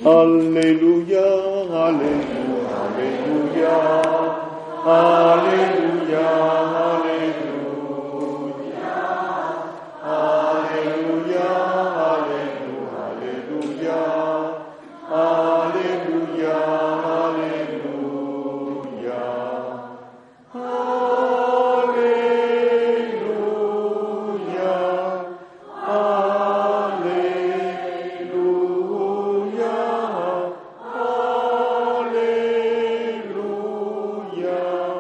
哈利路亞，哈利路亞，哈利路亞，哈利路亞，哈利路亞，哈利路亞，哈利路亞，哈利路亞，哈利路亞，哈利路亞，哈利路亞，哈利路亞，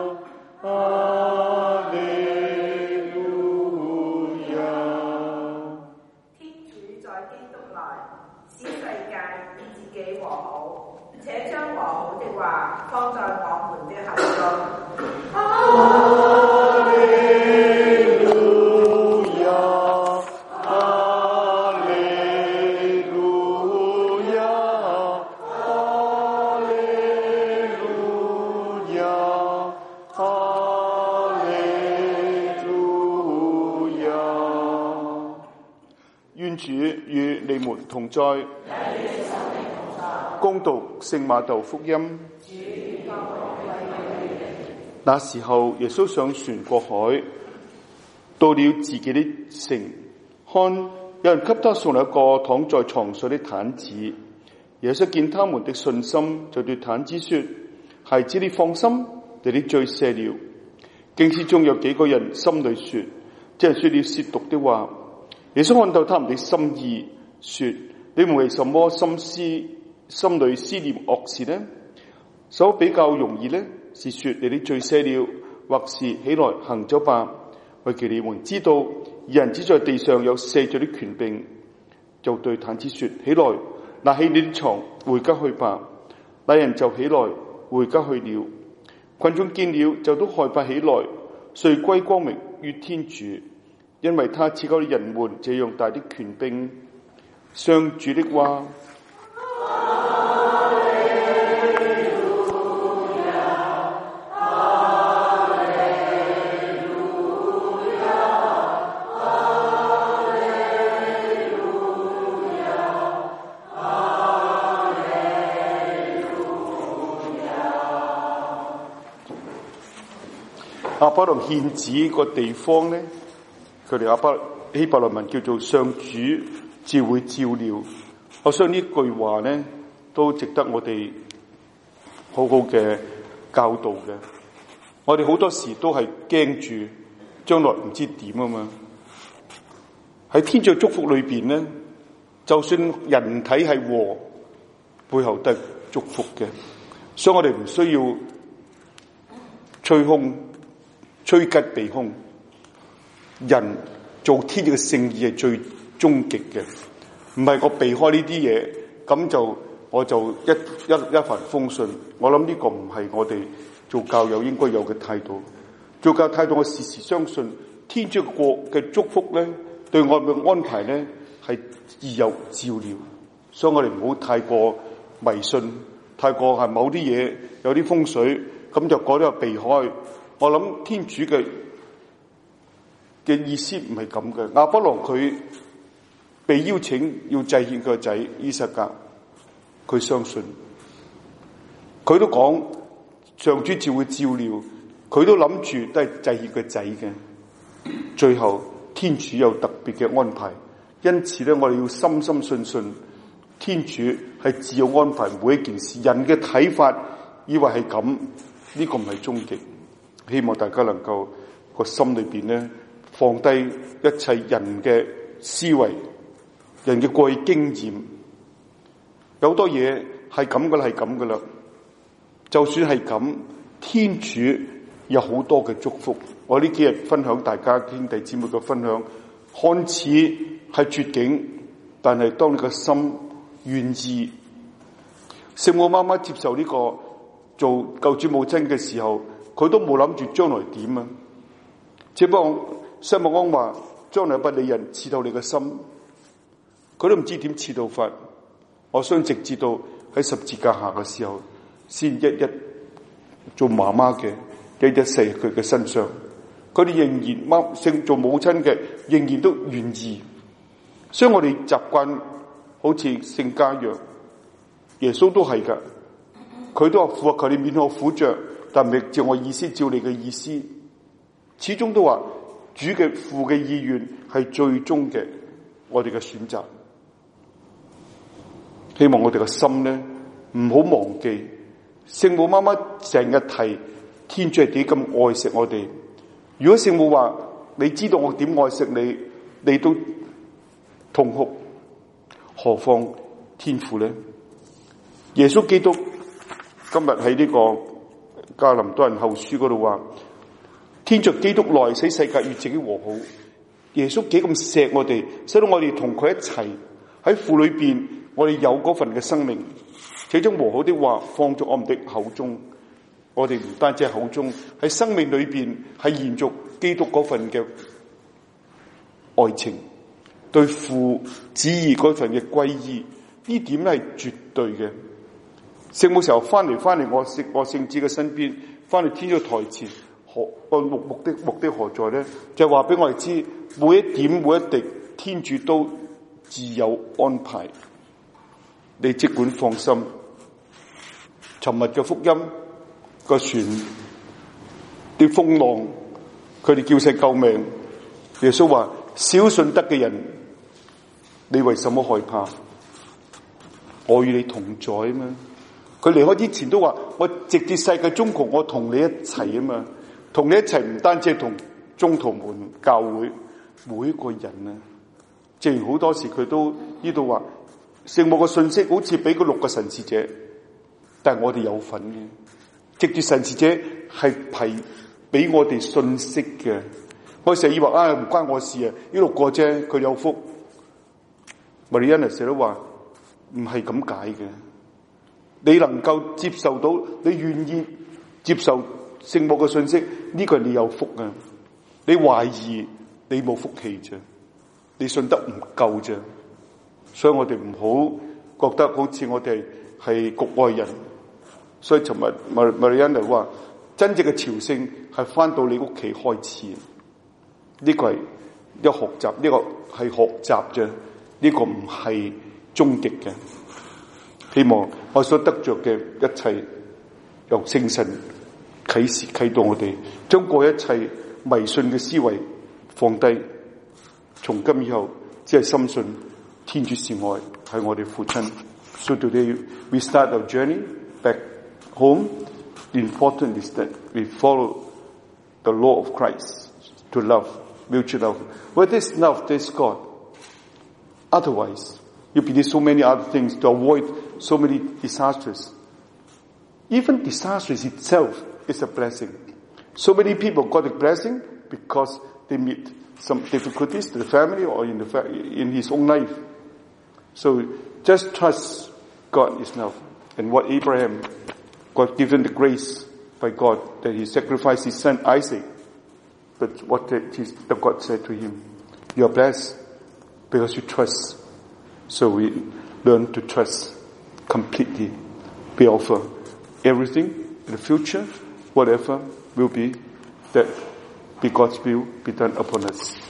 哈利路亞。 天主在基督內，使世界與自己和好，且將和好的話放在我們的口中。 哈利路亞，哈利路亞，哈利路亞，哈利路亞。願主與你們同在。恭讀聖馬竇福音。那時候，耶穌上船過海，到了自己的城，看有人給他送來一個躺在床上的癱子。耶穌見他們的信心，就對癱子說：孩子，你放心，你的罪赦了。經師中有幾個人心裏說：這人說了褻瀆的話。耶穌看透他們的心意，說：你們為什麼心裏思念惡事呢？所比較容易呢，是說你的罪赦了，或是起來行走吧。為叫你們知道，人只在地上有赦罪的權柄。就對癱子說：起來，拿起你的床，回家去吧。那人就起來，回家去了。群眾見了，就都害怕起來，遂歸光榮於天主，因為他賜給人們這樣大的權柄。上主的話。亞巴郎獻子個地方咧，佢哋希伯來文叫做上主自會照料。我相信呢句話咧都值得我哋好好嘅教導嘅。我哋好多時都係驚住將來唔知點啊嘛。喺天主祝福裏邊咧，就算人體係禍，背後都係祝福嘅，所以我哋唔需要趨吉避凶。人做天主嘅聖意係最終極嘅，唔係我避開呢啲嘢，咁我就一帆風順。我諗呢個唔係我哋做教友應該有嘅態度。做教態度，我時時相信天主國嘅祝福咧，對我嘅安排咧係自有照料。所以我哋唔好太過迷信，太過係某啲嘢有啲風水，咁就嗰啲避開。我諗天主嘅意思唔係咁嘅。亞巴郎佢被邀請要祭獻佢個仔依撒格，佢相信，佢都講上主照會照料，佢都諗住都係祭獻個仔嘅。最後天主有特別嘅安排，因此咧我哋要深深信天主係自有安排每一件事。人嘅睇法以為係咁，呢個唔係終極。希望大家能夠個心裏邊咧放低一切人嘅思維，人嘅過去經驗，有好多嘢係咁噶啦，係咁噶啦。就算係咁，天主有好多嘅祝福。我呢幾日分享大家兄弟姊妹嘅分享，看似係絕境，但係當你個心願意，聖母媽媽接受呢個做救主母親嘅時候，佢都冇諗住將來點啊！只不過聖母安話將來不理人刺透你嘅心，佢都唔知點刺到法。我相信直至到喺十字架下嘅時候，先一一做媽媽嘅一一射佢嘅身上。佢哋仍然做母親嘅，仍然都願意。所以我哋習慣好似聖家約， 耶穌都係㗎，佢都話父啊，求你免我苦着，但唔係照我意思，照你嘅意思。始終都話主嘅父嘅意願係最終嘅我哋嘅選擇。希望我哋嘅心咧唔好忘記，聖母媽媽成日提天主係幾咁愛惜我哋。如果聖母話你知道我點愛惜你，你都痛哭，何況天父咧？耶穌基督今日喺呢個加林多人後書嗰度話，天着基督來使世界與自己和好。耶穌幾咁錫我哋，使到我哋同佢一齊喺父裏邊，我哋有嗰份嘅生命，這種和好的話放在我們的口中。我哋唔單止係口中，喺生命裏邊係延續基督嗰份嘅愛情，對父旨意嗰份嘅歸依，呢點咧係絕對嘅。聖母時候翻嚟我聖子嘅身邊，翻嚟天主台前，目的何在咧？就係話俾我哋知，每一點每一滴，天主都自有安排。你即管放心。尋日嘅福音個船啲風浪，佢哋叫聲救命。耶穌話：小信德嘅人，你為什麼害怕？我與你同在啊嘛。佢離開之前都話：我直至世界終窮，我同你一齊啊嘛。同你一齊唔單止係同宗徒們教會每一個人啊。正如好多時佢都呢度話，聖母嘅信息好似俾嗰6個神視者，但係我哋有份嘅。直至神視者係俾我哋信息嘅。我成日以為唔關我事啊，呢6個啫，佢有福。瑪麗安成日都話唔係咁解嘅。你能夠接受到，你願意接受聖母嘅信息，呢個係你有福啊！你懷疑，你冇福氣啫，你信得唔夠啫。所以我哋唔好覺得好似我哋係局外人。所以尋日瑪麗安嚟話，真正嘅朝聖係翻到你屋企開始。呢個係一學習，呢個係學習啫，呢個唔係終極嘅。希望我所得着嘅一切，由聖神啟示啟導我哋，將過一切迷信嘅思維放低，從今以後只係深信天主是愛，係我哋父親。So today we start our journey back home. The important is that we follow the law of Christ to love, mutual love. Where there's love, there's God. Otherwise, you believe so many other things to avoid so many disasters. Even disasters itself is a blessing. So many people got a blessing because they meet some difficulties to the family or in his own life. So just trust God is enough. And what Abraham got given the grace by God that he sacrificed his son Isaac. But what the God said to him, you are blessed because you trust. So we learn to trust completely. We offer everything in the future, whatever will be, that be God's will be done upon us.